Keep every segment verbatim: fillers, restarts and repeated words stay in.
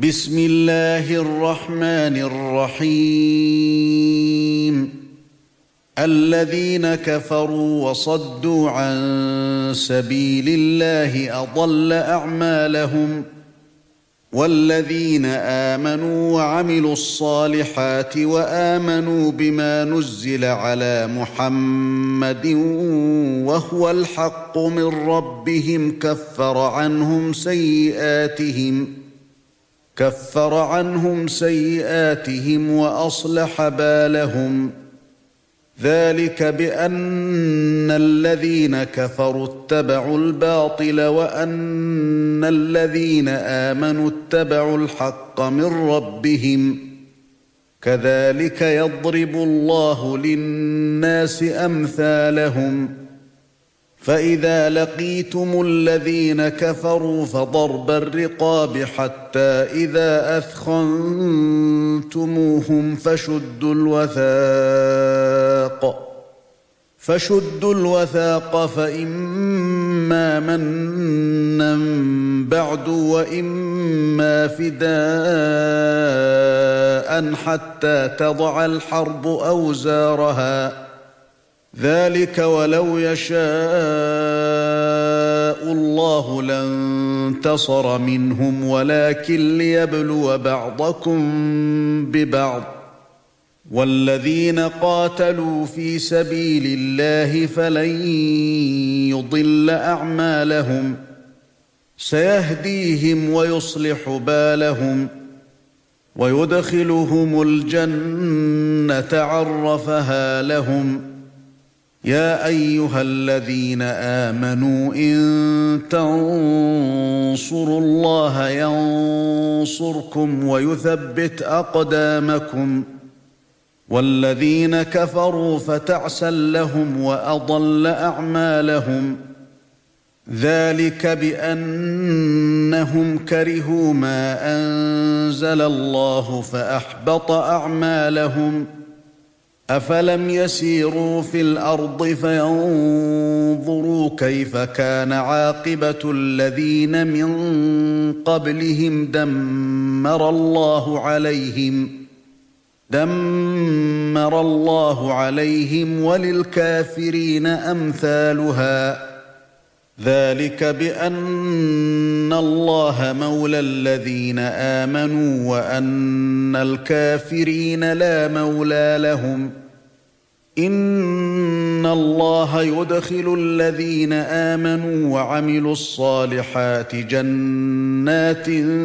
بسم الله الرحمن الرحيم الذين كفروا وصدوا عن سبيل الله أضل أعمالهم والذين آمنوا وعملوا الصالحات وآمنوا بما نزل على محمد وهو الحق من ربهم كفر عنهم سيئاتهم كفر عنهم سيئاتهم وأصلح بالهم ذلك بأن الذين كفروا اتبعوا الباطل وأن الذين آمنوا اتبعوا الحق من ربهم كذلك يضرب الله للناس أمثالهم فإذا لقيتم الذين كفروا فضرب الرقاب حتى إذا أثخنتموهم فشدوا الوثاق فشدوا الوثاق فإما منا بعد وإما فداء حتى تضع الحرب أوزارها ذلك ولو يشاء الله لانتصر منهم ولكن ليبلو بعضكم ببعض والذين قاتلوا في سبيل الله فلن يضل أعمالهم سيهديهم ويصلح بالهم ويدخلهم الجنة عرفها لهم يا أيها الذين آمنوا إن تنصروا الله ينصركم ويثبت أقدامكم والذين كفروا فتعسا لهم وأضل أعمالهم ذلك بأنهم كرهوا ما أنزل الله فأحبط أعمالهم أفلم يسيروا في الأرض فينظروا كيف كان عاقبة الذين من قبلهم دمر الله عليهم دمر الله عليهم وللكافرين أمثالها ذلك بأن الله مولى الذين آمنوا وأن الكافرين لا مولى لهم إن الله يدخل الذين آمنوا وعملوا الصالحات جنات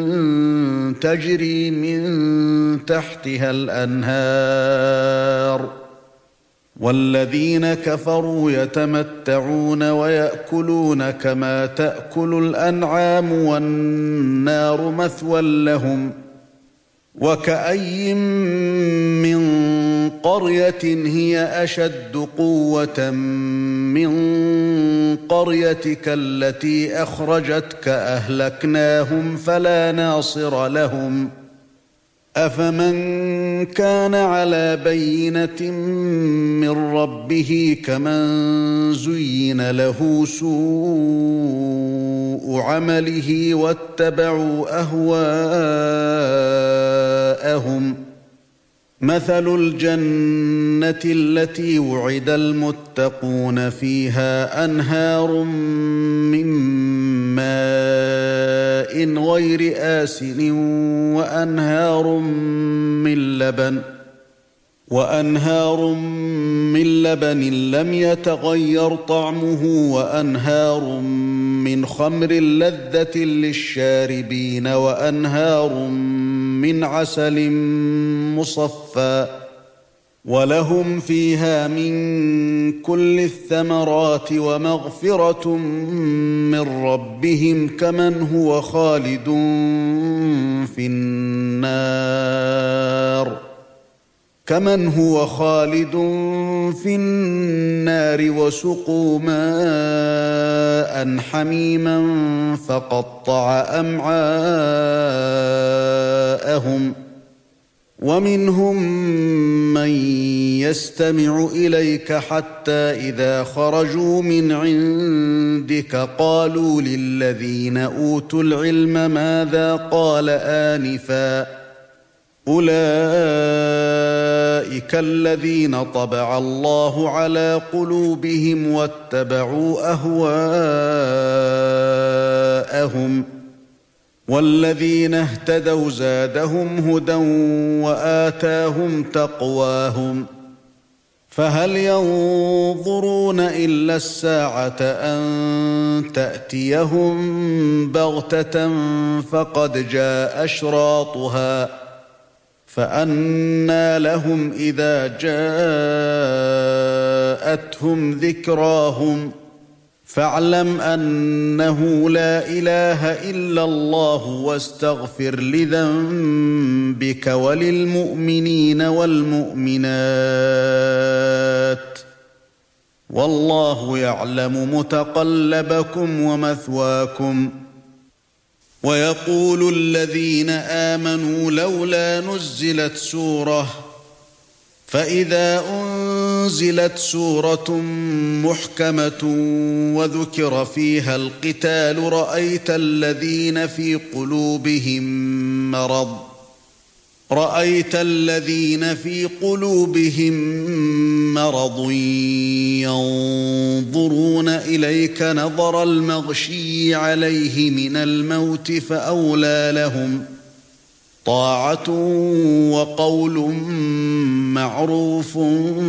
تجري من تحتها الأنهار والذين كفروا يتمتعون ويأكلون كما تأكل الأنعام والنار مثوى لهم وكأي من قرية هي أشد قوة من قريتك التي أخرجتك أهلكناهم فلا ناصر لهم أفمن كان على بينة من ربه كمن زين له سوء عمله واتبعوا أهواءهم مثل الجنة التي وعد المتقون فيها أنهار من ماء غير آسن وأنهار من لبن وأنهار من لبن لم يتغير طعمه وأنهار من خمر لذة للشاربين وأنهار من عسل مصفى ولهم فيها من كل الثمرات ومغفرة من ربهم كمن هو خالد في النار كمن هو خالد في النار وسقوا ماء حميما فقطع أمعاءهم ومنهم من يستمع إليك حتى إذا خرجوا من عندك قالوا للذين أوتوا العلم ماذا قال آنفا أولئك الذين طبع الله على قلوبهم واتبعوا أهواءهم والذين اهتدوا زادهم هدى وآتاهم تقواهم فهل ينظرون إلا الساعة أن تأتيهم بغتة فقد جاء أشراطها فأنى لهم إذا جاءتهم ذكراهم فاعلم أنه لا إله إلا الله واستغفر لذنبك وللمؤمنين والمؤمنات والله يعلم متقلبكم ومثواكم ويقول الذين آمنوا لولا نزلت سورة فإذا أنزلت سورة محكمة وذكر فيها القتال رأيت الذين في قلوبهم مرض رأيت الذين في قلوبهم مرض ينظرون إليك نظر المغشي عليه من الموت فأولى لهم طاعة وقول معروف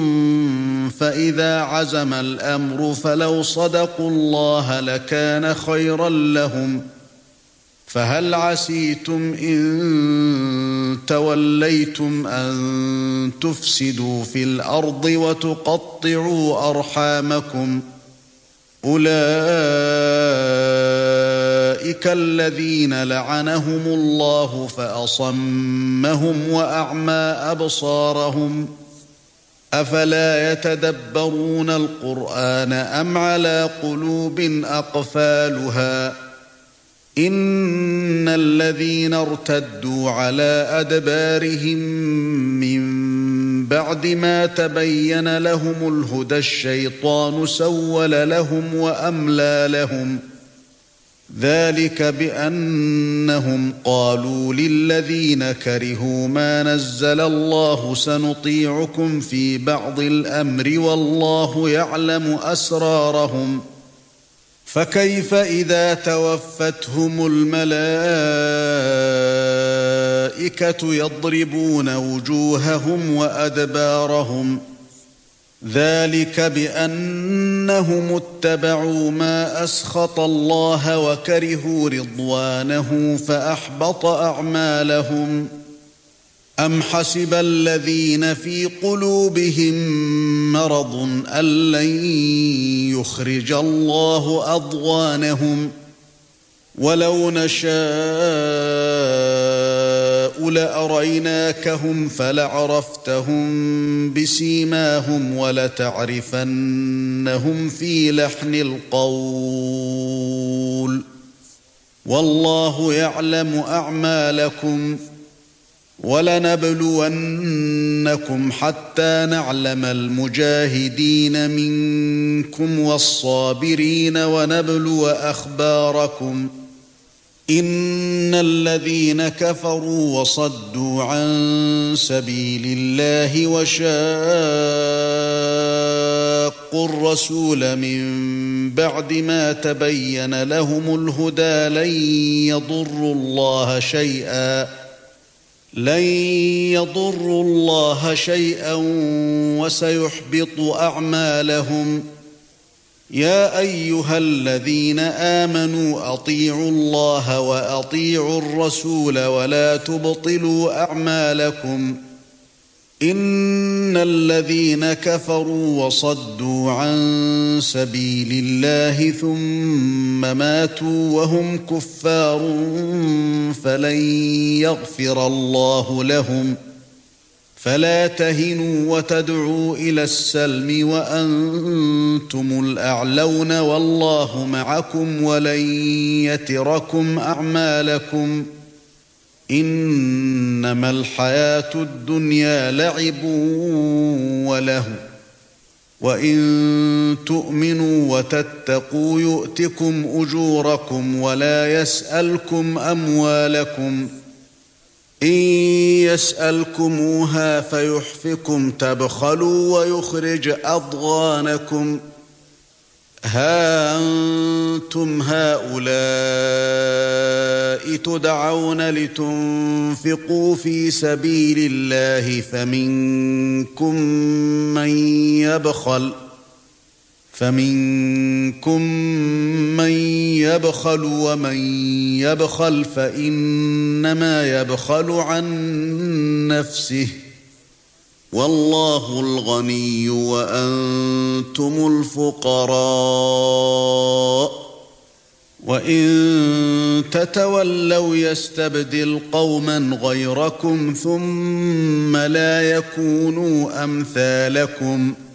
فإذا عزم الأمر فلو صدقوا الله لكان خيرا لهم فهل عسيتم إن توليتم أن تفسدوا في الأرض وتقطعوا أرحامكم أولئك الذين لعنهم الله فأصمهم وأعمى أبصارهم أفلا يتدبرون القرآن أم على قلوب أقفالها إن الذين ارتدوا على أدبارهم من بعد ما تبين لهم الهدى الشيطان سول لهم وأملى لهم ذلك بأنهم قالوا للذين كرهوا ما نزل الله سنطيعكم في بعض الأمر والله يعلم أسرارهم فكيف إذا توفتهم الملائكة يضربون وجوههم وأدبارهم ذلك بأنهم اتبعوا ما أسخط الله وكرهوا رضوانه فأحبط أعمالهم أم حسب الذين في قلوبهم مرض أن لن يخرج الله أضغانهم ولو نشاء لأريناكهم فلعرفتهم بسيماهم ولتعرفنهم في لحن القول والله يعلم أعمالكم ولنبلونكم حتى نعلم المجاهدين منكم والصابرين ونبلو أخباركم إن الذين كفروا وصدوا عن سبيل الله وشاقوا الرسول من بعد ما تبين لهم الهدى لن يضروا الله شيئا لن يضروا الله شيئا وسيحبط أعمالهم يا أيها الذين آمنوا أطيعوا الله وأطيعوا الرسول ولا تبطلوا أعمالكم إن الذين كفروا وصدوا عن سبيل الله ثم ماتوا وهم كفار فلن يغفر الله لهم فلا تهنوا وتدعوا إلى السلم وأنتم الأعلون والله معكم ولن يتركم أعمالكم إن إنما الحياة الدنيا لعب ولهو وإن تؤمنوا وتتقوا يؤتكم أجوركم ولا يسألكم أموالكم إن يسألكموها فيحفكم تبخلوا ويخرج أضغانكم ها أنتم هؤلاء تدعون لتنفقوا في سبيل الله فمنكم من يبخل فمنكم من يبخل ومن يبخل فإنما يبخل عن نفسه والله الغني وأنتم الفقراء وإن تتولوا يستبدل قوما غيركم ثم لا يكونوا أمثالكم